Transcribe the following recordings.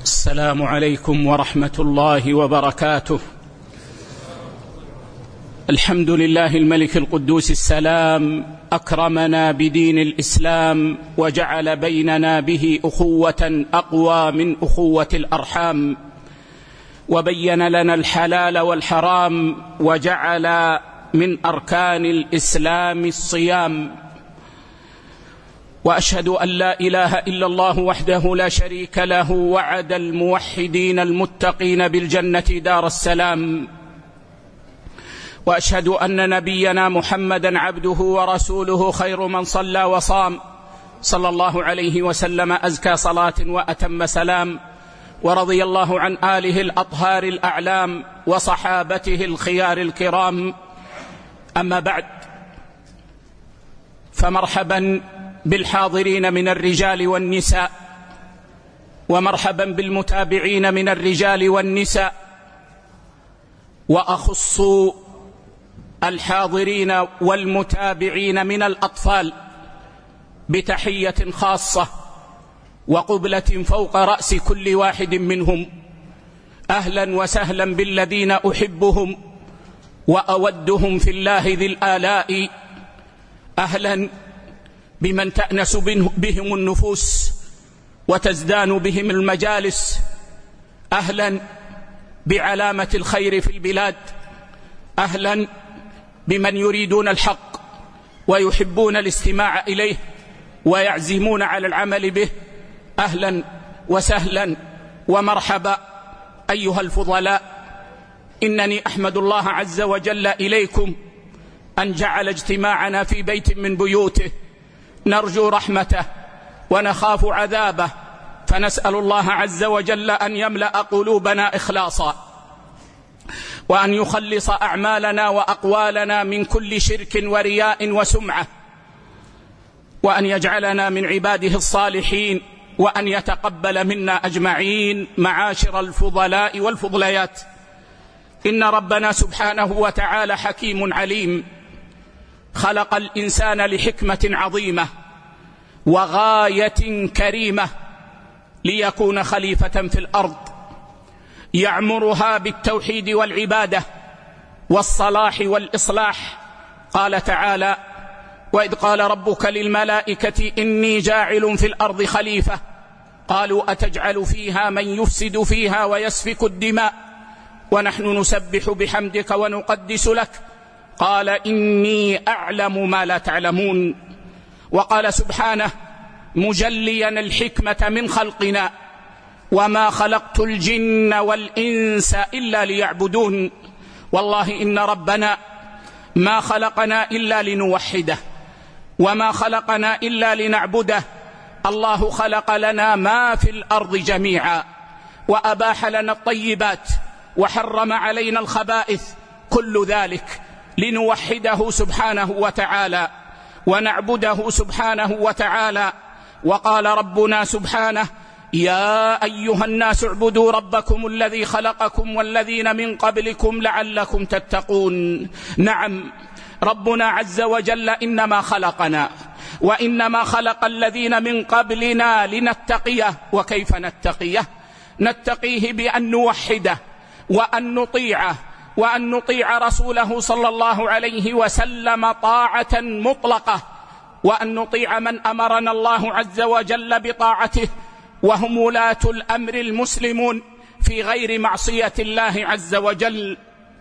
السلام عليكم ورحمة الله وبركاته. الحمد لله الملك القدوس السلام، أكرمنا بدين الإسلام وجعل بيننا به أخوة أقوى من أخوة الأرحام، وبين لنا الحلال والحرام، وجعل من أركان الإسلام الصيام. وأشهد أن لا إله إلا الله وحده لا شريك له، وعد الموحدين المتقين بالجنة دار السلام. وأشهد أن نبينا محمدا عبده ورسوله، خير من صلى وصام، صلى الله عليه وسلم أزكى صلاة وأتم سلام. ورضي الله عن آله الأطهار الأعلام وصحابته الخيار الكرام. أما بعد، فمرحبا بالحاضرين من الرجال والنساء، ومرحبا بالمتابعين من الرجال والنساء، وأخص الحاضرين والمتابعين من الأطفال بتحية خاصة وقبلة فوق رأس كل واحد منهم. أهلا وسهلا بالذين أحبهم وأودهم في الله ذي الآلاء. أهلا بمن تأنس بهم النفوس وتزدان بهم المجالس. أهلا بعلامة الخير في البلاد. أهلا بمن يريدون الحق ويحبون الاستماع إليه ويعزمون على العمل به. أهلا وسهلا ومرحبا أيها الفضلاء. إنني أحمد الله عز وجل إليكم أن جعل اجتماعنا في بيت من بيوته نرجو رحمته ونخاف عذابه، فنسأل الله عز وجل أن يملأ قلوبنا إخلاصا، وأن يخلص أعمالنا وأقوالنا من كل شرك ورياء وسمعة، وأن يجعلنا من عباده الصالحين، وأن يتقبل منا أجمعين معاشر الفضلاء والفضليات. إن ربنا سبحانه وتعالى حكيم عليم، خلق الإنسان لحكمة عظيمة وغاية كريمة، ليكون خليفة في الأرض يعمرها بالتوحيد والعبادة والصلاح والإصلاح. قال تعالى: وإذ قال ربك للملائكة إني جاعل في الأرض خليفة، قالوا أتجعل فيها من يفسد فيها ويسفك الدماء ونحن نسبح بحمدك ونقدس لك، قال إني أعلم ما لا تعلمون. وقال سبحانه مجليا الحكمة من خلقنا: وما خلقت الجن والإنس إلا ليعبدون. والله إن ربنا ما خلقنا إلا لنوحده، وما خلقنا إلا لنعبده. الله خلق لنا ما في الأرض جميعا، وأباح لنا الطيبات، وحرم علينا الخبائث، كل ذلك لنوحده سبحانه وتعالى ونعبده سبحانه وتعالى. وقال ربنا سبحانه: يا أيها الناس اعبدوا ربكم الذي خلقكم والذين من قبلكم لعلكم تتقون. نعم، ربنا عز وجل إنما خلقنا وإنما خلق الذين من قبلنا لنتقيه. وكيف نتقيه؟ نتقيه بأن نوحده وأن نطيعه، وأن نطيع رسوله صلى الله عليه وسلم طاعة مطلقة، وأن نطيع من أمرنا الله عز وجل بطاعته، وهم ولاة الأمر المسلمون في غير معصية الله عز وجل.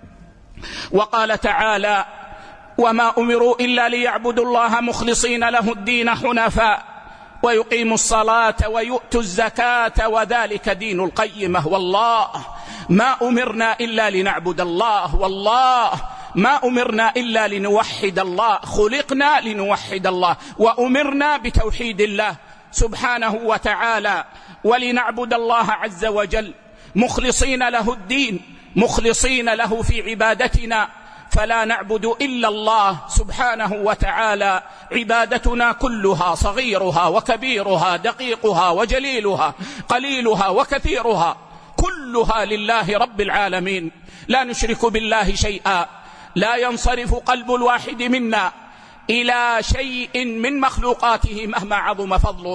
وقال تعالى: وما أمروا إلا ليعبدوا الله مخلصين له الدين حنفاء ويقيموا الصلاة ويؤتوا الزكاة وذلك دين القيمة. والله ما أمرنا إلا لنعبد الله، والله ما أمرنا إلا لنوحد الله، خلقنا لنوحد الله، وأمرنا بتوحيد الله سبحانه وتعالى، ولنعبد الله عز وجل مخلصين له الدين، مخلصين له في عبادتنا، فلا نعبد إلا الله سبحانه وتعالى. عبادتنا كلها، صغيرها وكبيرها، دقيقها وجليلها، قليلها وكثيرها، كلها لله رب العالمين، لا نشرك بالله شيئا. لا ينصرف قلب الواحد منا إلى شيء من مخلوقاته مهما عظم فضله،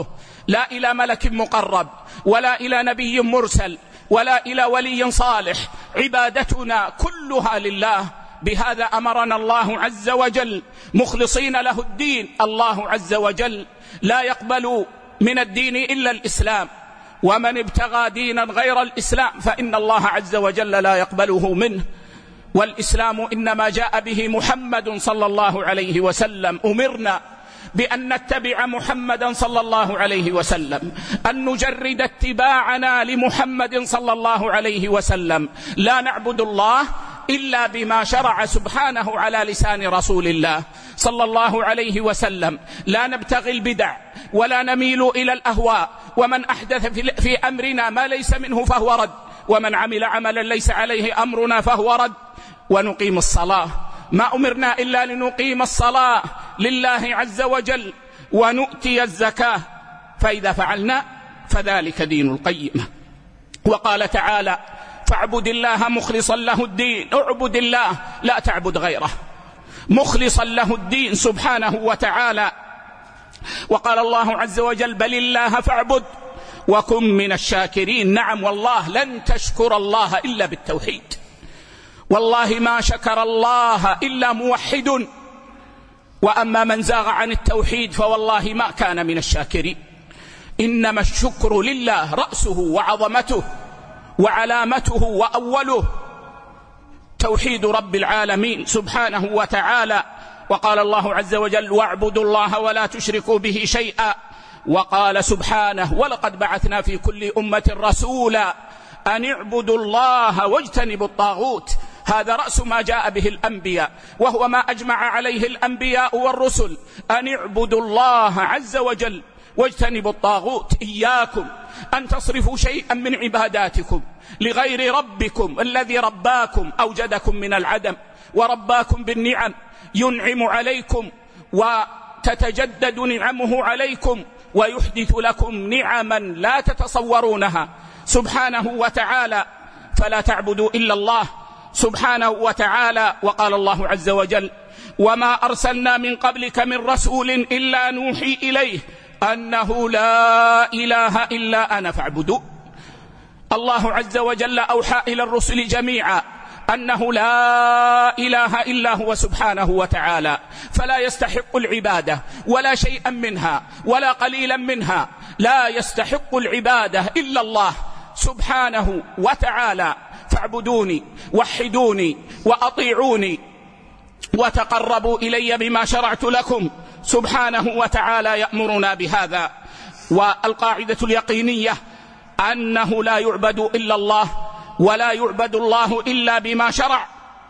لا إلى ملك مقرب ولا إلى نبي مرسل ولا إلى ولي صالح، عبادتنا كلها لله. بهذا أمرنا الله عز وجل مخلصين له الدين. الله عز وجل لا يقبل من الدين إلا الإسلام، ومن ابتغى دينا غير الإسلام فإن الله عز وجل لا يقبله منه. والإسلام إنما جاء به محمد صلى الله عليه وسلم. أمرنا بأن نتبع محمدا صلى الله عليه وسلم، أن نجرد اتباعنا لمحمد صلى الله عليه وسلم. لا نعبد الله إلا بما شرع سبحانه على لسان رسول الله صلى الله عليه وسلم. لا نبتغي البدع ولا نميل إلى الأهواء، ومن أحدث في أمرنا ما ليس منه فهو رد، ومن عمل عملا ليس عليه أمرنا فهو رد. ونقيم الصلاة، ما أمرنا إلا لنقيم الصلاة لله عز وجل، ونؤتي الزكاة، فإذا فعلنا فذلك دين القيمة. وقال تعالى: فاعبد الله مخلصا له الدين. اعبد الله لا تعبد غيره، مخلصا له الدين سبحانه وتعالى. وقال الله عز وجل: بل الله فاعبد وكن من الشاكرين. نعم والله، لن تشكر الله إلا بالتوحيد، والله ما شكر الله إلا موحد. وأما من زاغ عن التوحيد فوالله ما كان من الشاكرين. إنما الشكر لله رأسه وعظمته وعلامته وأوله توحيد رب العالمين سبحانه وتعالى. وقال الله عز وجل: واعبدوا الله ولا تشركوا به شيئا. وقال سبحانه: ولقد بعثنا في كل أمة رسولا أن اعبدوا الله واجتنبوا الطاغوت. هذا رأس ما جاء به الأنبياء، وهو ما أجمع عليه الأنبياء والرسل، أن اعبدوا الله عز وجل واجتنبوا الطاغوت. إياكم أن تصرفوا شيئا من عباداتكم لغير ربكم الذي رباكم، أوجدكم من العدم ورباكم بالنعم، ينعم عليكم وتتجدد نعمه عليكم، ويحدث لكم نعما لا تتصورونها سبحانه وتعالى. فلا تعبدوا إلا الله سبحانه وتعالى. وقال الله عز وجل: وما أرسلنا من قبلك من رسول إلا نوحي إليه أنه لا إله إلا أنا فاعبدوا. الله عز وجل أوحى إلى الرسل جميعا أنه لا إله إلا هو سبحانه وتعالى، فلا يستحق العبادة ولا شيئا منها ولا قليلا منها، لا يستحق العبادة إلا الله سبحانه وتعالى. فاعبدوني وحدوني وأطيعوني وتقربوا إلي بما شرعت لكم سبحانه وتعالى، يأمرنا بهذا. والقاعدة اليقينية أنه لا يعبد إلا الله، ولا يعبد الله إلا بما شرع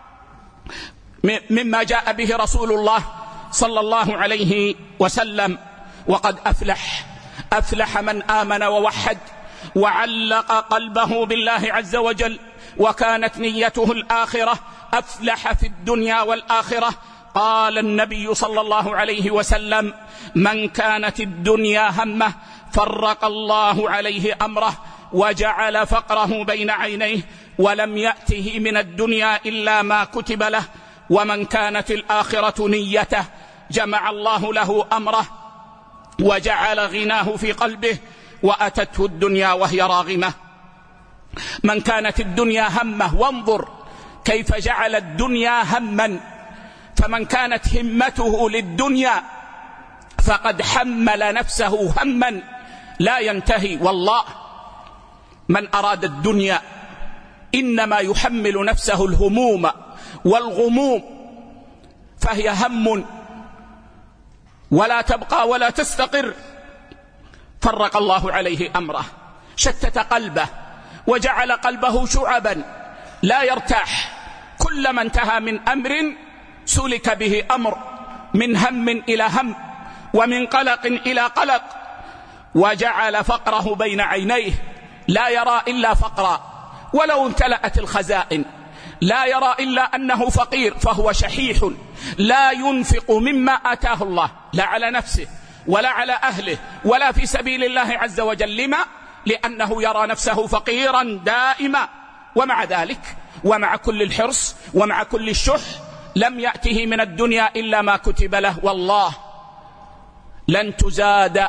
مما جاء به رسول الله صلى الله عليه وسلم. وقد أفلح من آمن ووحد وعلق قلبه بالله عز وجل وكانت نيته الآخرة، أفلح في الدنيا والآخرة. قال النبي صلى الله عليه وسلم: من كانت الدنيا همه فرق الله عليه أمره وجعل فقره بين عينيه ولم يأته من الدنيا إلا ما كتب له. ومن كانت الآخرة نيته جمع الله له أمره وجعل غناه في قلبه وأتته الدنيا وهي راغمة. من كانت الدنيا همه، وانظر كيف جعل الدنيا هما، فمن كانت همته للدنيا فقد حمل نفسه هما لا ينتهي. والله من أراد الدنيا إنما يحمل نفسه الهموم والغموم، فهي هم ولا تبقى ولا تستقر. فرق الله عليه أمره، شتت قلبه وجعل قلبه شعبا لا يرتاح. كلما انتهى من أمر سلك به أمر، من هم إلى هم ومن قلق إلى قلق. وجعل فقره بين عينيه، لا يرى إلا فقرا ولو امتلأت الخزائن، لا يرى إلا أنه فقير، فهو شحيح لا ينفق مما آتاه الله، لا على نفسه ولا على أهله ولا في سبيل الله عز وجل. لما؟ لأنه يرى نفسه فقيرا دائما. ومع ذلك ومع كل الحرص ومع كل الشح لم يأته من الدنيا إلا ما كتب له. والله لن تزاد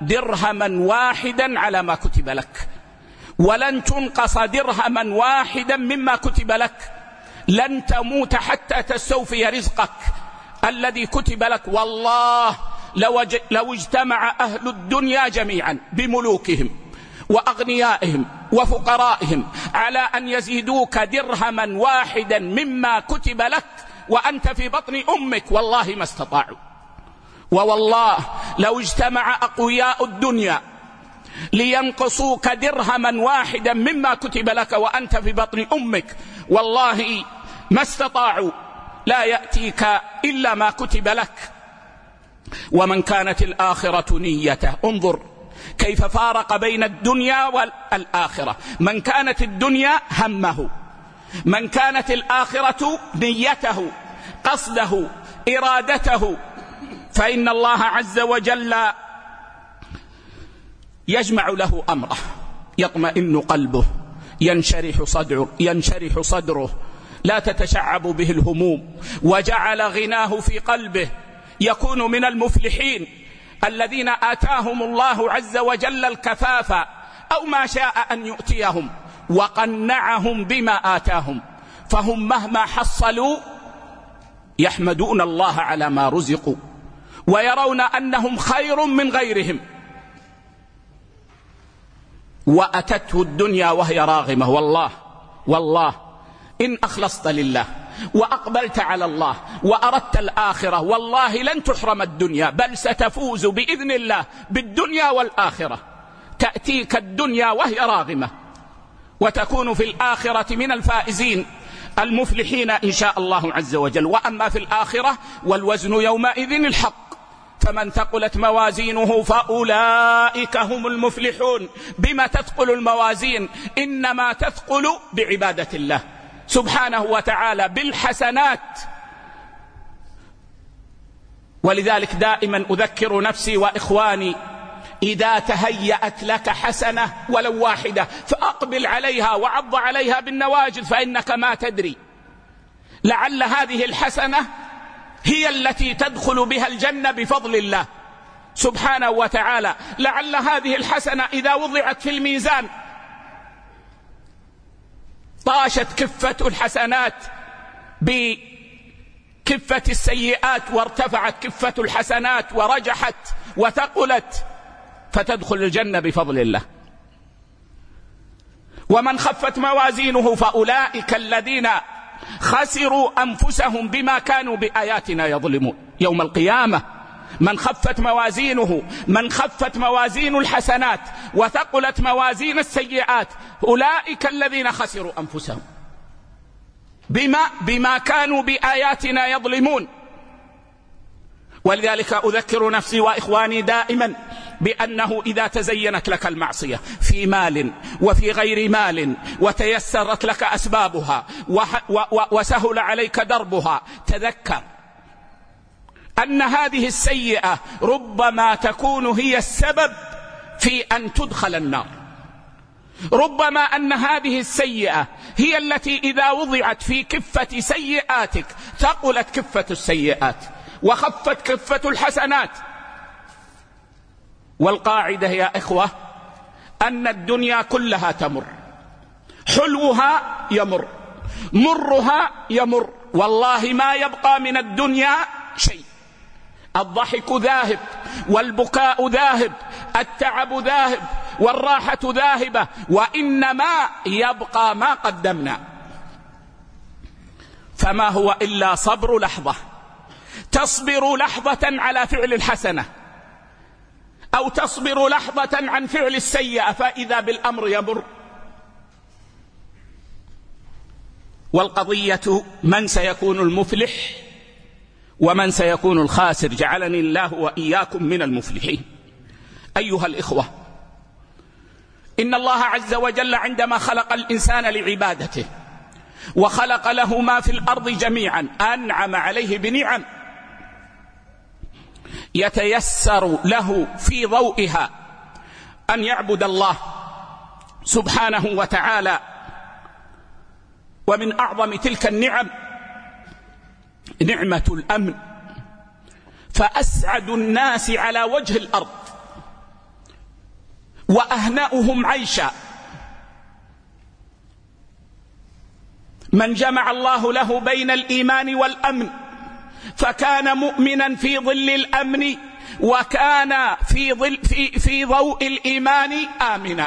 درهما واحدا على ما كتب لك، ولن تنقص درهما واحدا مما كتب لك. لن تموت حتى تستوفي رزقك الذي كتب لك. والله لو اجتمع أهل الدنيا جميعا بملوكهم وأغنيائهم وفقرائهم على أن يزيدوك درهما واحدا مما كتب لك وأنت في بطن أمك، والله ما استطاعوا. ووالله لو اجتمع أقوياء الدنيا لينقصوك درهما واحدا مما كتب لك وأنت في بطن أمك، والله ما استطاعوا. لا يأتيك إلا ما كتب لك. ومن كانت الآخرة نيته، انظر كيف فارق بين الدنيا والآخرة. من كانت الدنيا همه، من كانت الآخرة نيته، قصده، إرادته، فإن الله عز وجل يجمع له أمره، يطمئن قلبه، ينشرح صدره، لا تتشعب به الهموم، وجعل غناه في قلبه، يكون من المفلحين الذين آتاهم الله عز وجل الكفاف أو ما شاء أن يؤتيهم وقنعهم بما آتاهم، فهم مهما حصلوا يحمدون الله على ما رزقوا ويرون أنهم خير من غيرهم. وأتته الدنيا وهي راغمة. والله إن أخلصت لله وأقبلت على الله وأردت الآخرة، والله لن تحرم الدنيا، بل ستفوز بإذن الله بالدنيا والآخرة. تأتيك الدنيا وهي راغمة، وتكون في الآخرة من الفائزين المفلحين إن شاء الله عز وجل. وأما في الآخرة والوزن يومئذ الحق، فمن ثقلت موازينه فأولئك هم المفلحون. بما تثقل الموازين؟ إنما تثقل بعبادة الله سبحانه وتعالى، بالحسنات. ولذلك دائما أذكر نفسي وإخواني، إذا تهيأت لك حسنة ولو واحدة فأقبل عليها وعض عليها بالنواجذ، فإنك ما تدري، لعل هذه الحسنة هي التي تدخل بها الجنة بفضل الله سبحانه وتعالى. لعل هذه الحسنة إذا وضعت في الميزان طاشت كفة الحسنات بكفة السيئات، وارتفعت كفة الحسنات ورجحت وثقلت، فتدخل الجنة بفضل الله. ومن خفت موازينه فأولئك الذين خسروا أنفسهم بما كانوا بآياتنا يظلمون. يوم القيامة من خفت موازينه، من خفت موازين الحسنات وثقلت موازين السيئات، أولئك الذين خسروا أنفسهم بما كانوا بآياتنا يظلمون. ولذلك أذكر نفسي وإخواني دائما بأنه إذا تزينت لك المعصية في مال وفي غير مال، وتيسرت لك أسبابها وسهل عليك دربها، تذكر أن هذه السيئة ربما تكون هي السبب في أن تدخل النار. ربما أن هذه السيئة هي التي إذا وضعت في كفة سيئاتك ثقلت كفة السيئات وخفت كفة الحسنات. والقاعدة يا إخوة أن الدنيا كلها تمر، حلوها يمر، مرها يمر، والله ما يبقى من الدنيا شيء. الضحك ذاهب، والبكاء ذاهب، التعب ذاهب، والراحة ذاهبة، وإنما يبقى ما قدمنا. فما هو إلا صبر لحظة، تصبر لحظة على فعل الحسنة، أو تصبر لحظة عن فعل السيئة، فإذا بالأمر يمر. والقضية من سيكون المفلح ومن سيكون الخاسر، جعلني الله وإياكم من المفلحين. أيها الإخوة، إن الله عز وجل عندما خلق الإنسان لعبادته وخلق له ما في الأرض جميعا أنعم عليه بنعم يتيسر له في ضوئها أن يعبد الله سبحانه وتعالى. ومن أعظم تلك النعم نعمة الأمن. فأسعد الناس على وجه الأرض وأهنأهم عيشا. من جمع الله له بين الإيمان والأمن فكان مؤمنا في ظل الأمن، وكان في ضوء الإيمان آمنا.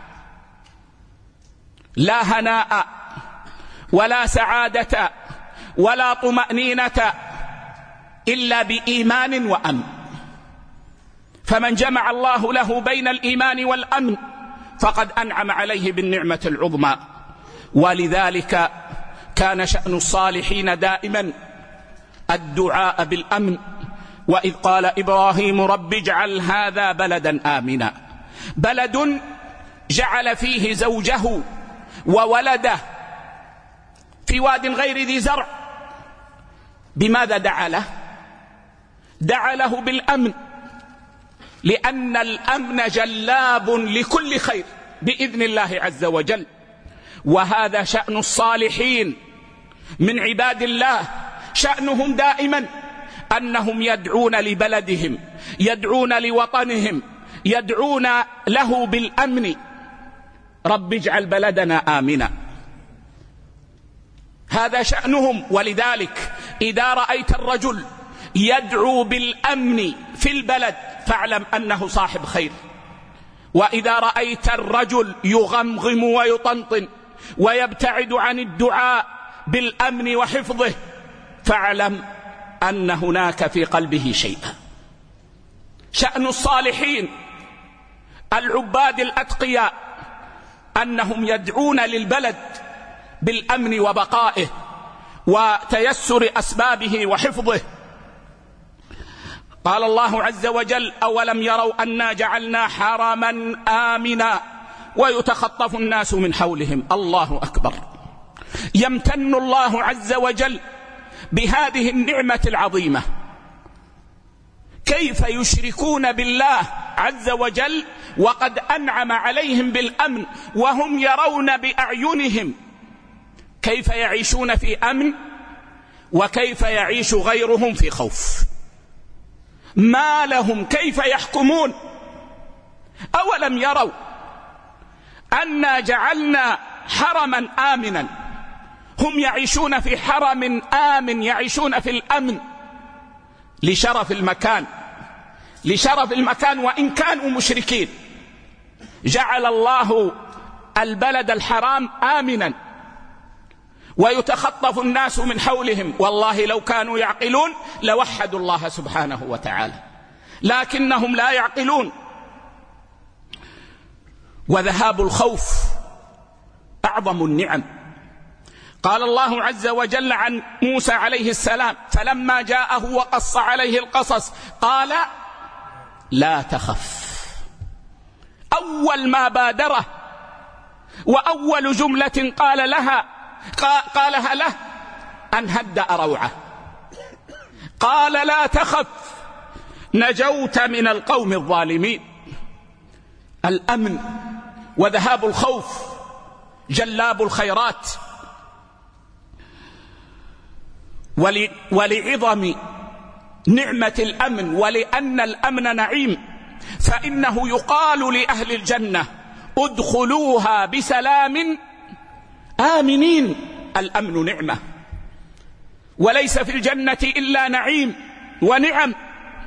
لا هناء ولا سعادة ولا طمأنينة إلا بإيمان وأمن. فمن جمع الله له بين الإيمان والأمن فقد أنعم عليه بالنعمة العظمى. ولذلك كان شأن الصالحين دائما الدعاء بالأمن. وإذ قال إبراهيم رب اجعل هذا بلدا آمنا، بلد جعل فيه زوجه وولده في واد غير ذي زرع. بماذا دعا له؟ دعا له بالأمن، لأن الأمن جلاب لكل خير بإذن الله عز وجل. وهذا شأن الصالحين من عباد الله، شأنهم دائما أنهم يدعون لبلدهم، يدعون لوطنهم، يدعون له بالأمن. رب اجعل بلدنا آمنا، هذا شأنهم. ولذلك إذا رأيت الرجل يدعو بالأمن في البلد فاعلم أنه صاحب خير. وإذا رأيت الرجل يغمغم ويطنطن ويبتعد عن الدعاء بالأمن وحفظه فاعلم أن هناك في قلبه شيئا. شأن الصالحين العباد الأتقياء أنهم يدعون للبلد بالأمن وبقائه وتيسر أسبابه وحفظه. قال الله عز وجل أولم يروا أنا جعلنا حرما آمنا ويتخطف الناس من حولهم. الله أكبر. يمتن الله عز وجل بهذه النعمة العظيمة. كيف يشركون بالله عز وجل وقد أنعم عليهم بالأمن وهم يرون بأعينهم كيف يعيشون في أمن وكيف يعيش غيرهم في خوف؟ ما لهم كيف يحكمون؟ أولم يروا أنا جعلنا حرما آمنا، هم يعيشون في حرم آمن، يعيشون في الأمن لشرف المكان، لشرف المكان وإن كانوا مشركين. جعل الله البلد الحرام آمنا ويتخطف الناس من حولهم. والله لو كانوا يعقلون لوحدوا الله سبحانه وتعالى، لكنهم لا يعقلون. وذهاب الخوف أعظم النعم. قال الله عز وجل عن موسى عليه السلام فلما جاءه وقص عليه القصص قال لا تخف. أول ما بادره وأول جملة قالها له أن هدأ روعه. قال لا تخف نجوت من القوم الظالمين. الأمن وذهاب الخوف جلاب الخيرات. ولعظم نعمة الأمن ولأن الأمن نعيم فإنه يقال لأهل الجنة ادخلوها بسلام آمنين. الأمن نعمة، وليس في الجنة إلا نعيم ونعم.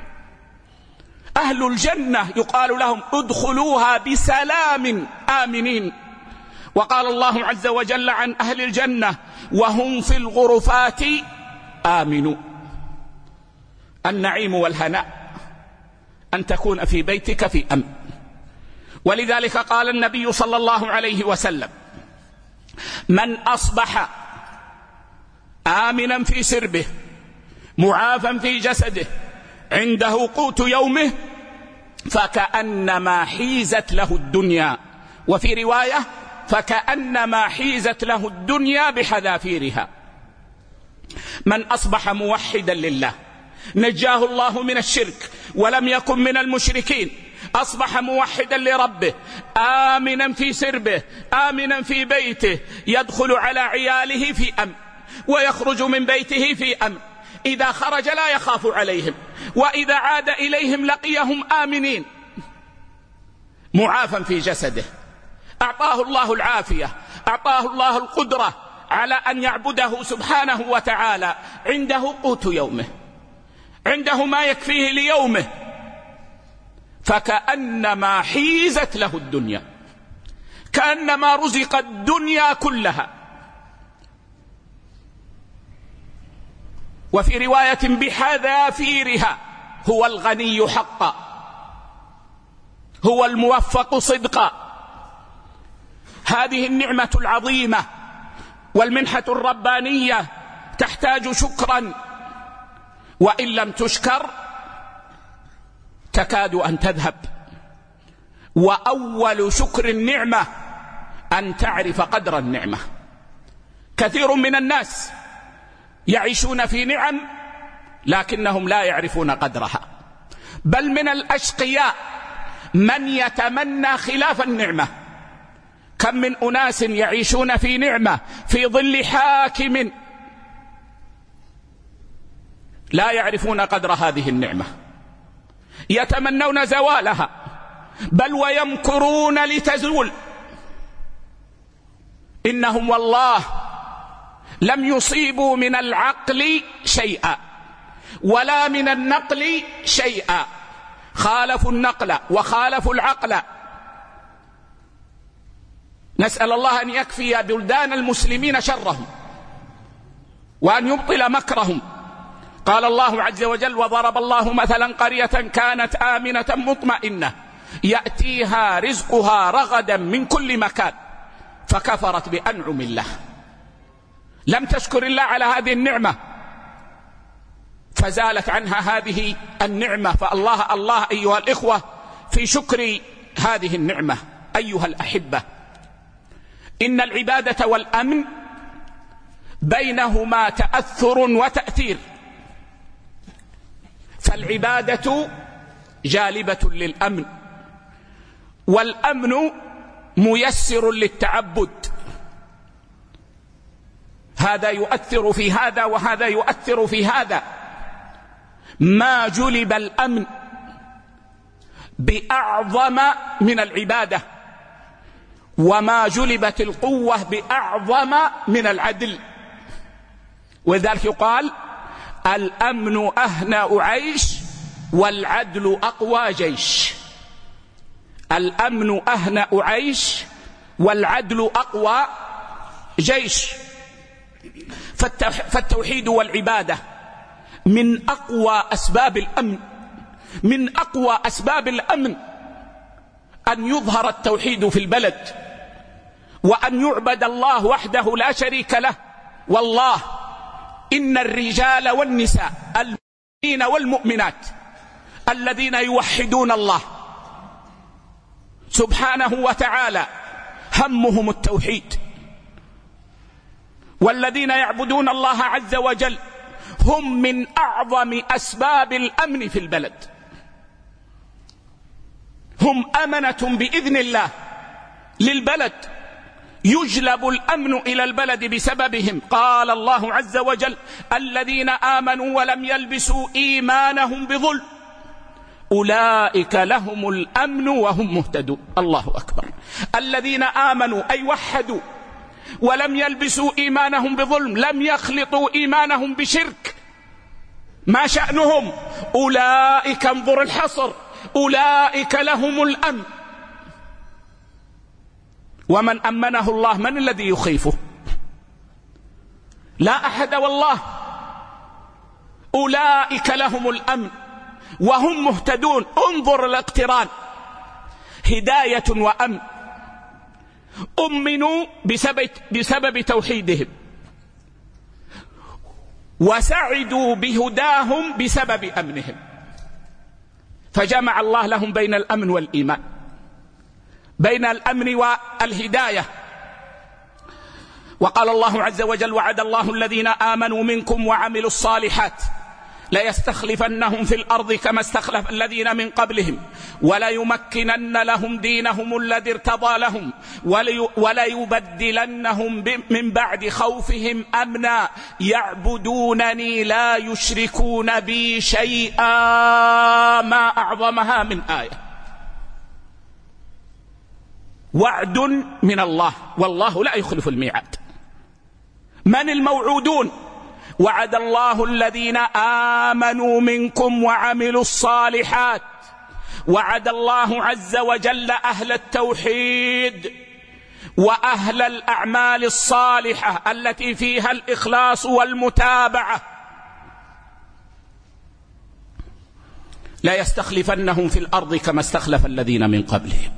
أهل الجنة يقال لهم ادخلوها بسلام آمنين. وقال الله عز وجل عن أهل الجنة وهم في الغرفات آمنوا. النعيم والهناء أن تكون في بيتك في أمن. ولذلك قال النبي صلى الله عليه وسلم من أصبح آمنا في سربه معافا في جسده عنده قوت يومه فكأنما حيزت له الدنيا. وفي رواية فكأنما حيزت له الدنيا بحذافيرها. من أصبح موحدا لله نجاه الله من الشرك ولم يكن من المشركين، أصبح موحدا لربه آمنا في سربه آمنا في بيته، يدخل على عياله في أمن ويخرج من بيته في أمن. إذا خرج لا يخاف عليهم وإذا عاد إليهم لقيهم آمنين. معافى في جسده، أعطاه الله العافية، أعطاه الله القدرة على أن يعبده سبحانه وتعالى، عنده قوت يومه، عنده ما يكفيه ليومه، فكأنما حيزت له الدنيا، كأنما رزق الدنيا كلها. وفي رواية بحذافيرها: هو الغني حقا، هو الموفق صدقا. هذه النعمة العظيمة والمنحة الربانية تحتاج شكرا، وإن لم تشكر تكاد أن تذهب. وأول شكر النعمة أن تعرف قدر النعمة. كثير من الناس يعيشون في نعم لكنهم لا يعرفون قدرها، بل من الأشقياء من يتمنى خلاف النعمة. كم من أناس يعيشون في نعمة في ظل حاكم لا يعرفون قدر هذه النعمة، يتمنون زوالها، بل ويمكرون لتزول. إنهم والله لم يصيبوا من العقل شيئا ولا من النقل شيئا، خالفوا النقل وخالفوا العقل. نسأل الله أن يكفي بلدان المسلمين شرهم وأن يبطل مكرهم. قال الله عز وجل: وضرب الله مثلا قرية كانت آمنة مطمئنة يأتيها رزقها رغدا من كل مكان فكفرت بأنعم الله. لم تشكر الله على هذه النعمة فزالت عنها هذه النعمة. فالله أيها الإخوة في شكر هذه النعمة. أيها الأحبة، إن العبادة والأمن بينهما تأثر وتأثير، فالعبادة جالبة للأمن، والأمن ميسر للتعبد. هذا يؤثر في هذا وهذا يؤثر في هذا. ما جلب الأمن بأعظم من العبادة، وما جلبت القوة بأعظم من العدل. وذلك يقال: الأمن أهنأ عيش والعدل أقوى جيش. الأمن أهنأ عيش والعدل أقوى جيش. فالتوحيد والعبادة من أقوى أسباب الأمن، من أقوى أسباب الأمن أن يظهر التوحيد في البلد، وأن يعبد الله وحده لا شريك له. والله إن الرجال والنساء المؤمنين والمؤمنات الذين يوحدون الله سبحانه وتعالى همهم التوحيد، والذين يعبدون الله عز وجل هم من أعظم أسباب الأمن في البلد. هم أمنة بإذن الله للبلد، يجلب الأمن إلى البلد بسببهم. قال الله عز وجل: الذين آمنوا ولم يلبسوا إيمانهم بظلم أولئك لهم الأمن وهم مهتدون. الله أكبر. الذين آمنوا أي وحدوا ولم يلبسوا إيمانهم بظلم، لم يخلطوا إيمانهم بشرك. ما شأنهم؟ أولئك، انظر الحصر، أولئك لهم الأمن. ومن أمنه الله من الذي يخيفه؟ لا أحد والله. أولئك لهم الأمن وهم مهتدون. انظر الاقتران، هداية وأمن. أمنوا بسبب توحيدهم، وسعدوا بهداهم بسبب أمنهم، فجمع الله لهم بين الأمن والإيمان، بين الأمن والهداية. وقال الله عز وجل: وعد الله الذين آمنوا منكم وعملوا الصالحات ليستخلفنهم في الأرض كما استخلف الذين من قبلهم وليمكنن لهم دينهم الذي ارتضى لهم وليبدلنهم من بعد خوفهم أمنا يعبدونني لا يشركون بي شيئا. ما أعظمها من آية. وعد من الله، والله لا يخلف الميعاد. من الموعودون؟ وعد الله الذين آمنوا منكم وعملوا الصالحات، وعد الله عز وجل أهل التوحيد وأهل الأعمال الصالحة التي فيها الإخلاص والمتابعة، لا يستخلفنهم في الأرض كما استخلف الذين من قبلهم،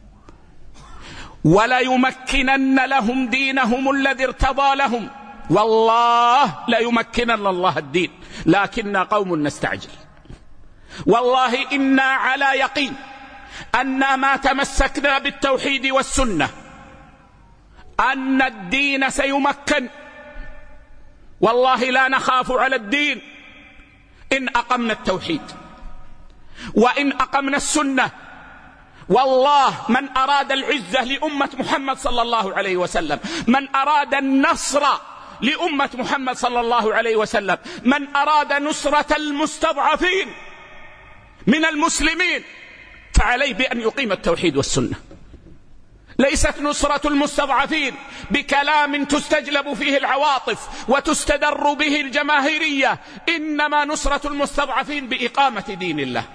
ولا يمكنن لهم دينهم الذي ارتضى لهم. والله لا يمكنن الله الدين، لكننا قوم نستعجل. والله إنا على يقين أن ما تمسكنا بالتوحيد والسنة أن الدين سيمكن. والله لا نخاف على الدين إن أقمنا التوحيد وإن أقمنا السنة. والله من أراد العزة لأمة محمد صلى الله عليه وسلم، من أراد النصر لأمة محمد صلى الله عليه وسلم، من أراد نصرة المستضعفين من المسلمين، فعليه بأن يقيم التوحيد والسنة. ليست نصرة المستضعفين بكلام تستجلب فيه العواطف وتستدر به الجماهيرية، إنما نصرة المستضعفين بإقامة دين الله،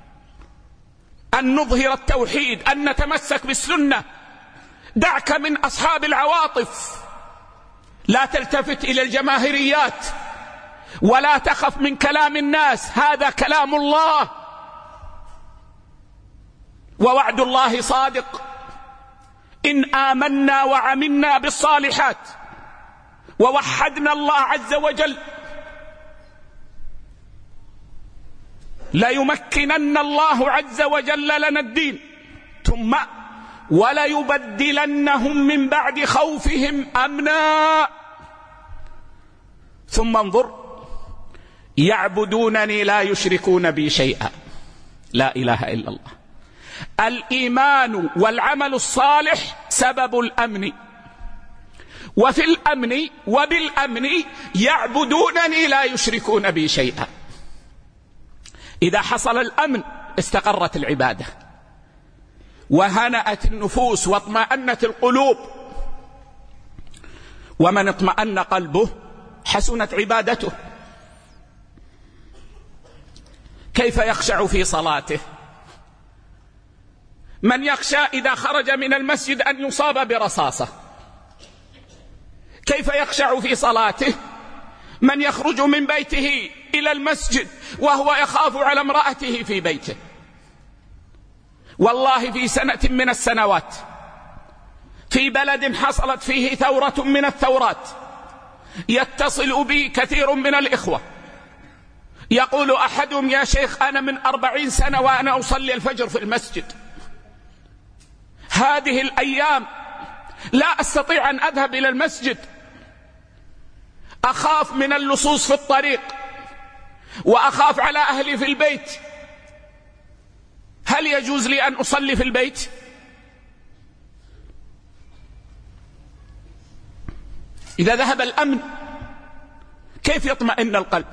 أن نظهر التوحيد، أن نتمسك بالسنة. دعك من أصحاب العواطف، لا تلتفت إلى الجماهيريات ولا تخف من كلام الناس، هذا كلام الله ووعد الله صادق. إن آمنا وعملنا بالصالحات ووحدنا الله عز وجل لا يمكنن الله عز وجل لنا الدين، ثم ولا يبدلنهم من بعد خوفهم أمنا. ثم انظر، يعبدونني لا يشركون بي شيئا. لا إله إلا الله. الإيمان والعمل الصالح سبب الأمن، وفي الأمن وبالأمن يعبدونني لا يشركون بي شيئا. إذا حصل الأمن استقرت العبادة وهنأت النفوس واطمأنت القلوب، ومن اطمأن قلبه حسنت عبادته. كيف يخشع في صلاته؟ من يخشى إذا خرج من المسجد أن يصاب برصاصة؟ كيف يخشع في صلاته من يخرج من بيته إلى المسجد وهو يخاف على امرأته في بيته؟ والله في سنة من السنوات في بلد حصلت فيه ثورة من الثورات، يتصل بي كثير من الإخوة يقول أحدهم: يا شيخ أنا من 40 سنة وأنا أصلي الفجر في المسجد، هذه الأيام لا أستطيع أن أذهب إلى المسجد، أخاف من اللصوص في الطريق وأخاف على أهلي في البيت، هل يجوز لي أن أصلي في البيت؟ إذا ذهب الأمن كيف يطمئن القلب؟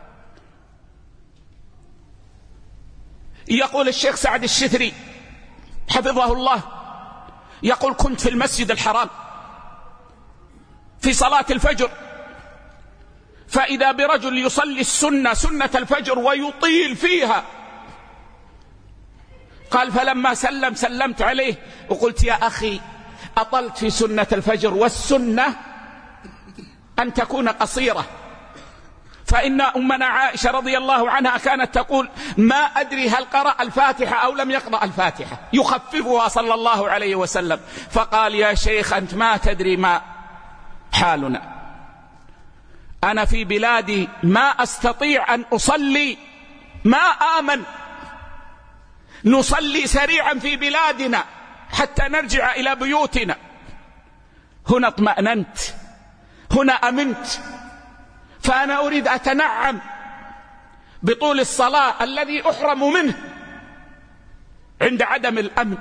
يقول الشيخ سعد الشثري حفظه الله، يقول: كنت في المسجد الحرام في صلاة الفجر، فإذا برجل يصلي السنة سنة الفجر ويطيل فيها. قال: فلما سلمت عليه وقلت: يا أخي أطلت في سنة الفجر، والسنة أن تكون قصيرة، فإن أمنا عائشة رضي الله عنها كانت تقول: ما أدري هل قرأ الفاتحة أو لم يقرأ الفاتحة، يخففها صلى الله عليه وسلم. فقال: يا شيخ أنت ما تدري ما حالنا، أنا في بلادي ما أستطيع أن أصلي، ما آمن، نصلي سريعا في بلادنا حتى نرجع إلى بيوتنا. هنا اطمأننت، هنا أمنت، فأنا أريد أتنعم بطول الصلاة الذي أحرم منه عند عدم الأمن.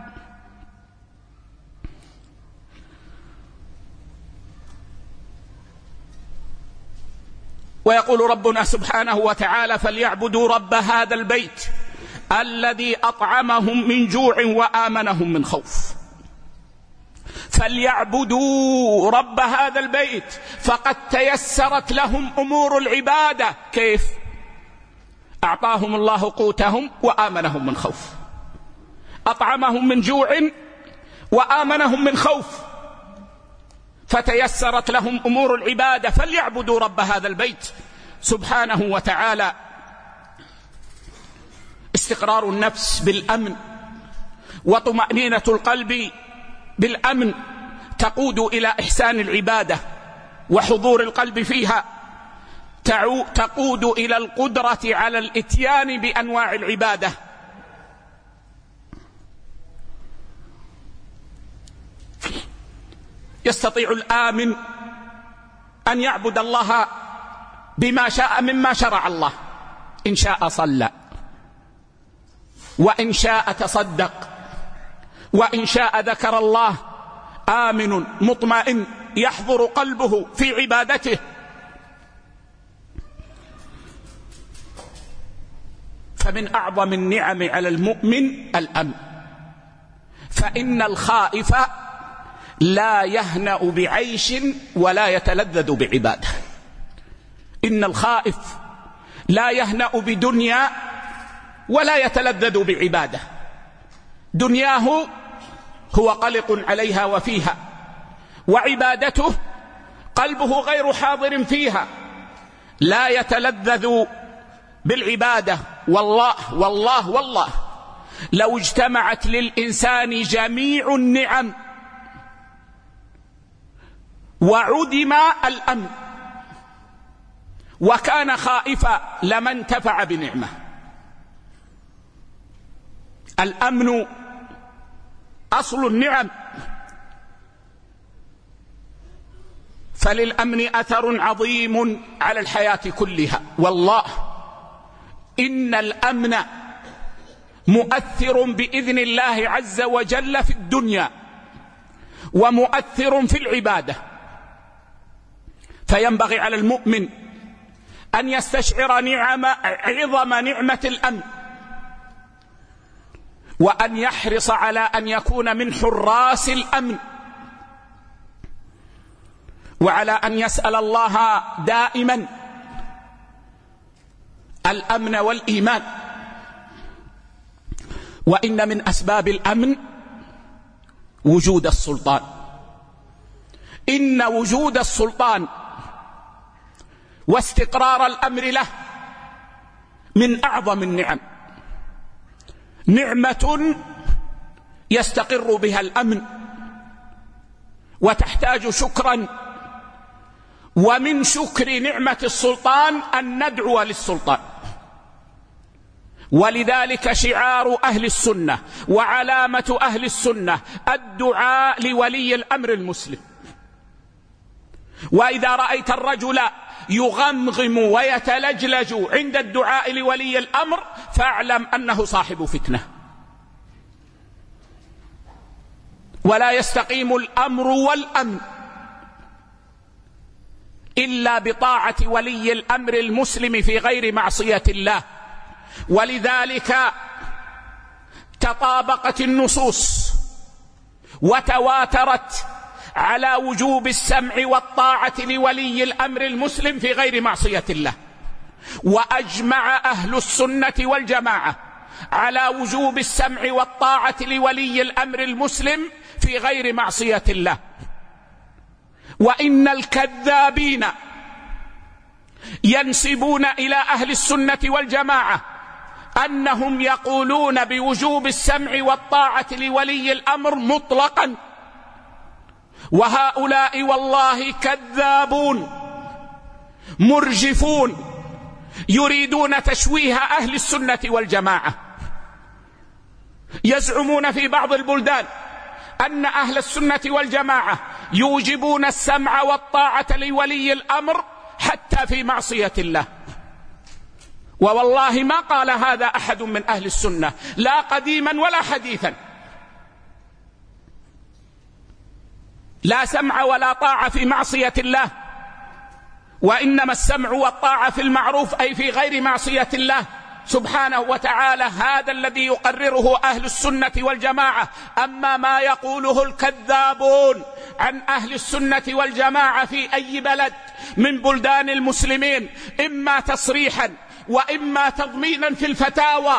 ويقول ربنا سبحانه وتعالى: فليعبدوا رب هذا البيت الذي أطعمهم من جوع وآمنهم من خوف. فليعبدوا رب هذا البيت، فقد تيسرت لهم أمور العبادة. كيف؟ أعطاهم الله قوتهم وآمنهم من خوف، أطعمهم من جوع وآمنهم من خوف، فتيسرت لهم أمور العبادة. فليعبدوا رب هذا البيت سبحانه وتعالى. استقرار النفس بالأمن وطمأنينة القلب بالأمن تقود إلى إحسان العبادة وحضور القلب فيها، تقود إلى القدرة على الإتيان بأنواع العبادة. يستطيع الآمن أن يعبد الله بما شاء مما شرع الله، إن شاء صلى، وإن شاء تصدق، وإن شاء ذكر الله، آمن مطمئن يحضر قلبه في عبادته. فمن أعظم النعم على المؤمن الأمن، فإن الخائف لا يهنأ بعيش ولا يتلذذ بعبادة. إن الخائف لا يهنأ بدنيا ولا يتلذذ بعبادة. دنياه هو قلق عليها وفيها، وعبادته قلبه غير حاضر فيها، لا يتلذذ بالعبادة. والله والله والله لو اجتمعت للإنسان جميع النعم وعدم الأمن وكان خائفا لما انتفع بنعمة. الأمن أصل النعم، فللأمن أثر عظيم على الحياة كلها. والله إن الأمن مؤثر بإذن الله عز وجل في الدنيا ومؤثر في العبادة. فينبغي على المؤمن أن يستشعر عظم نعمة الأمن، وأن يحرص على أن يكون من حراس الأمن، وعلى أن يسأل الله دائما الأمن والإيمان. وإن من أسباب الأمن وجود السلطان. إن وجود السلطان واستقرار الأمر له من أعظم النعم، نعمة يستقر بها الأمن وتحتاج شكرا. ومن شكر نعمة السلطان أن ندعو للسلطان، ولذلك شعار أهل السنة وعلامة أهل السنة الدعاء لولي الأمر المسلم. وإذا رأيت الرجل يغمغم ويتلجلج عند الدعاء لولي الأمر فاعلم أنه صاحب فتنة. ولا يستقيم الأمر والأمن إلا بطاعة ولي الأمر المسلم في غير معصية الله. ولذلك تطابقت النصوص وتواترت على وجوب السمع والطاعة لولي الأمر المسلم في غير معصية الله. وأجمع أهل السنة والجماعة على وجوب السمع والطاعة لولي الأمر المسلم في غير معصية الله. وإن الكذابين ينسبون إلى أهل السنة والجماعة أنهم يقولون بوجوب السمع والطاعة لولي الأمر مطلقا، وهؤلاء والله كذابون مرجفون يريدون تشويه أهل السنة والجماعة. يزعمون في بعض البلدان أن أهل السنة والجماعة يوجبون السمع والطاعة لولي الأمر حتى في معصية الله. ووالله ما قال هذا أحد من أهل السنة لا قديما ولا حديثا. لا سمع ولا طاعة في معصية الله، وإنما السمع والطاعة في المعروف أي في غير معصية الله. سبحانه وتعالى هذا الذي يقرره أهل السنة والجماعة. أما ما يقوله الكذابون عن أهل السنة والجماعة في أي بلد من بلدان المسلمين، إما تصريحا وإما تضمينا في الفتاوى،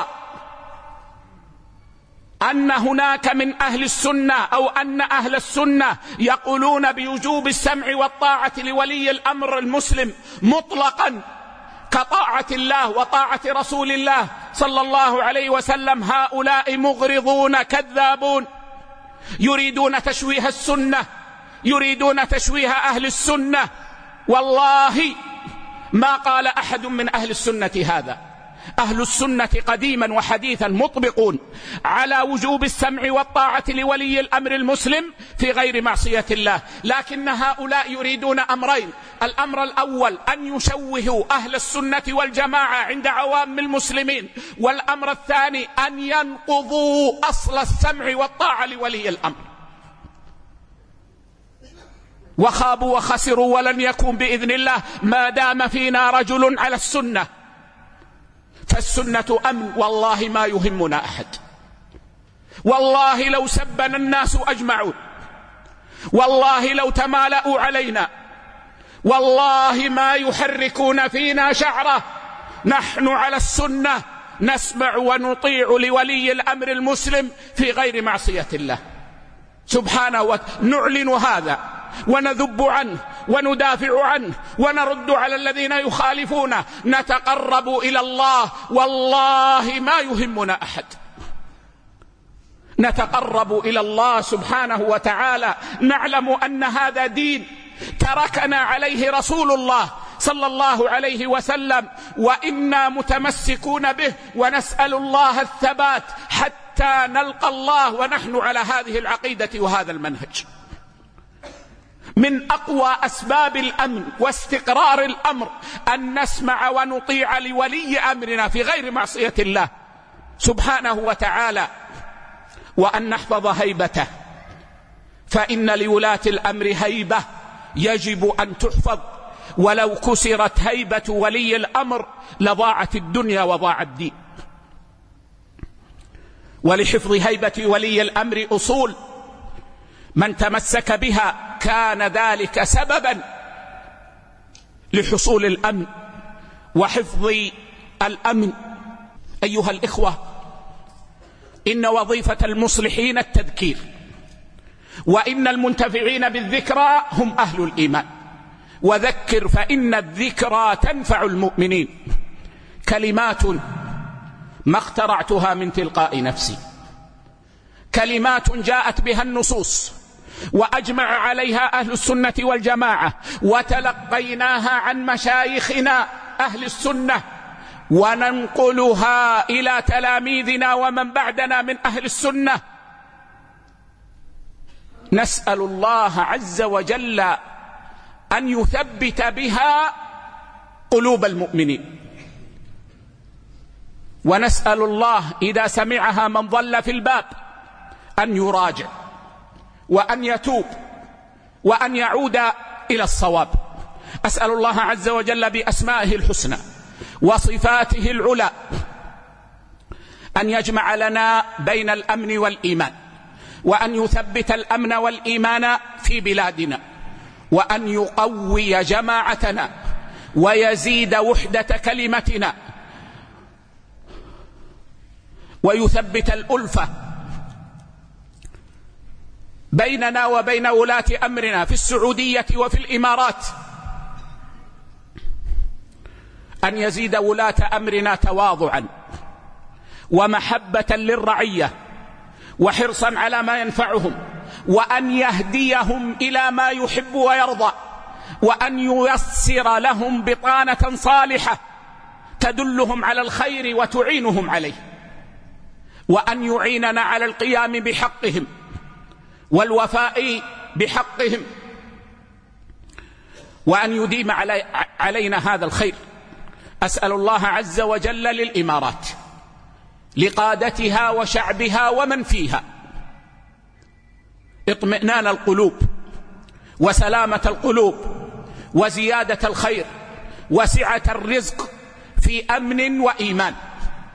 أن هناك من أهل السنة أو أن أهل السنة يقولون بوجوب السمع والطاعة لولي الأمر المسلم مطلقا كطاعة الله وطاعة رسول الله صلى الله عليه وسلم، هؤلاء مغرضون كذابون يريدون تشويه السنة، يريدون تشويه أهل السنة. والله ما قال أحد من أهل السنة هذا. أهل السنة قديما وحديثا مطبقون على وجوب السمع والطاعة لولي الأمر المسلم في غير معصية الله، لكن هؤلاء يريدون أمرين: الأمر الأول أن يشوهوا أهل السنة والجماعة عند عوام المسلمين، والأمر الثاني أن ينقضوا أصل السمع والطاعة لولي الأمر. وخابوا وخسروا ولن يكون بإذن الله ما دام فينا رجل على السنة. فالسنة أمن، والله ما يهمنا أحد، والله لو سبنا الناس أجمعون، والله لو تمالأوا علينا، والله ما يحركون فينا شعرة. نحن على السنة نسمع ونطيع لولي الأمر المسلم في غير معصية الله سبحانه وتعالى. نعلن هذا ونذب عنه وندافع عنه ونرد على الذين يخالفونه، نتقرب إلى الله، والله ما يهمنا أحد. نتقرب إلى الله سبحانه وتعالى، نعلم أن هذا دين تركنا عليه رسول الله صلى الله عليه وسلم، وإنا متمسكون به، ونسأل الله الثبات حتى نلقى الله ونحن على هذه العقيدة وهذا المنهج. من أقوى أسباب الأمن واستقرار الأمر أن نسمع ونطيع لولي أمرنا في غير معصية الله سبحانه وتعالى، وأن نحفظ هيبته، فإن لولاة الأمر هيبة يجب أن تحفظ، ولو كسرت هيبة ولي الأمر لضاعت الدنيا وضاع الدين. ولحفظ هيبة ولي الأمر أصول، من تمسك بها كان ذلك سببا لحصول الأمن وحفظ الأمن. أيها الإخوة، إن وظيفة المصلحين التذكير، وإن المنتفعين بالذكرى هم أهل الإيمان. وذكر فإن الذكرى تنفع المؤمنين. كلمات ما اخترعتها من تلقاء نفسي، كلمات جاءت بها النصوص وأجمع عليها أهل السنة والجماعة، وتلقيناها عن مشايخنا أهل السنة، وننقلها إلى تلاميذنا ومن بعدنا من أهل السنة. نسأل الله عز وجل أن يثبت بها قلوب المؤمنين، ونسأل الله إذا سمعها من ضل في الباب أن يراجع وأن يتوب وأن يعود إلى الصواب. أسأل الله عز وجل بأسمائه الحسنى وصفاته العلى أن يجمع لنا بين الأمن والإيمان، وأن يثبت الأمن والإيمان في بلادنا، وأن يقوي جماعتنا ويزيد وحدة كلمتنا، ويثبت الألفة بيننا وبين ولاة أمرنا في السعودية وفي الإمارات، أن يزيد ولاة أمرنا تواضعا ومحبة للرعية وحرصا على ما ينفعهم، وأن يهديهم إلى ما يحب ويرضى، وأن ييسر لهم بطانة صالحة تدلهم على الخير وتعينهم عليه، وأن يعيننا على القيام بحقهم والوفاء بحقهم، وأن يديم علينا هذا الخير. أسأل الله عز وجل للإمارات، لقادتها وشعبها ومن فيها، اطمئنان القلوب وسلامة القلوب وزيادة الخير وسعة الرزق في أمن وإيمان.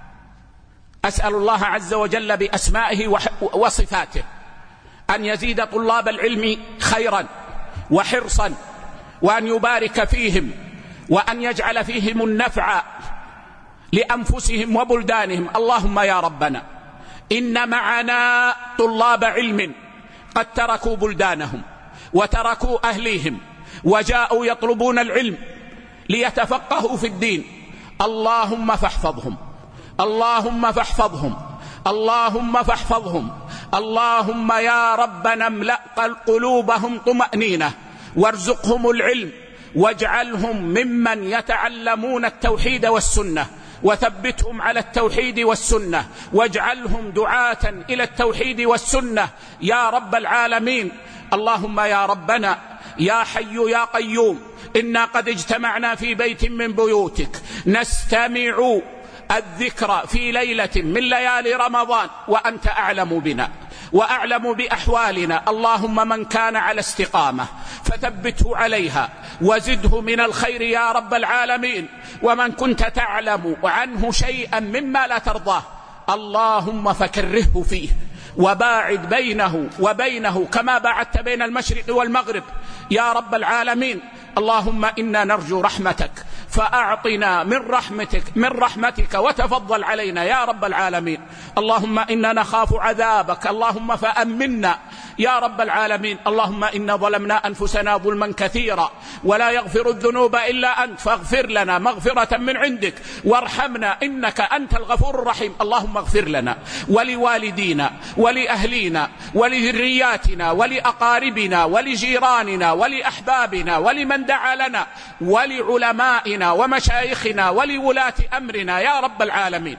أسأل الله عز وجل بأسمائه وصفاته أن يزيد طلاب العلم خيرا وحرصا، وأن يبارك فيهم، وأن يجعل فيهم النفع لأنفسهم وبلدانهم. اللهم يا ربنا إن معنا طلاب علم قد تركوا بلدانهم وتركوا أهليهم وجاءوا يطلبون العلم ليتفقهوا في الدين. اللهم فاحفظهم، اللهم فاحفظهم، اللهم فاحفظهم. اللهم يا ربنا املأ قلوبهم طمأنينة وارزقهم العلم، واجعلهم ممن يتعلمون التوحيد والسنة، وثبتهم على التوحيد والسنة، واجعلهم دعاة إلى التوحيد والسنة يا رب العالمين. اللهم يا ربنا يا حي يا قيوم، إنا قد اجتمعنا في بيت من بيوتك نستمع الذكر في ليلة من ليالي رمضان، وأنت أعلم بنا وأعلم بأحوالنا. اللهم من كان على استقامة فثبته عليها وزده من الخير يا رب العالمين، ومن كنت تعلم عنه شيئا مما لا ترضاه اللهم فكرهه فيه وباعد بينه وبينه كما باعدت بين المشرق والمغرب يا رب العالمين. اللهم إنا نرجو رحمتك فأعطنا من رحمتك وتفضل علينا يا رب العالمين. اللهم إنا نخاف عذابك، اللهم فأمنا يا رب العالمين. اللهم إنا ظلمنا أنفسنا ظلما كثيرا ولا يغفر الذنوب إلا أنت، فاغفر لنا مغفرة من عندك وارحمنا إنك أنت الغفور الرحيم. اللهم اغفر لنا ولوالدينا ولأهلينا ولذرياتنا ولأقاربنا ولجيراننا ولأحبابنا ولمن دعا لنا ولعلمائنا ومشايخنا ولولاة أمرنا يا رب العالمين.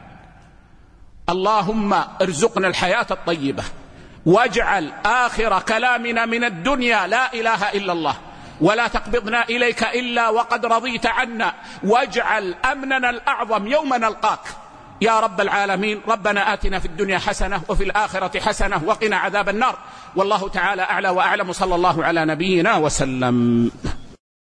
اللهم ارزقنا الحياة الطيبة، واجعل آخر كلامنا من الدنيا لا إله إلا الله، ولا تقبضنا إليك إلا وقد رضيت عنا، واجعل أمننا الأعظم يوم نلقاك يا رب العالمين. ربنا آتنا في الدنيا حسنة وفي الآخرة حسنة وقنا عذاب النار. والله تعالى أعلى وأعلم. صلى الله على نبينا وسلم.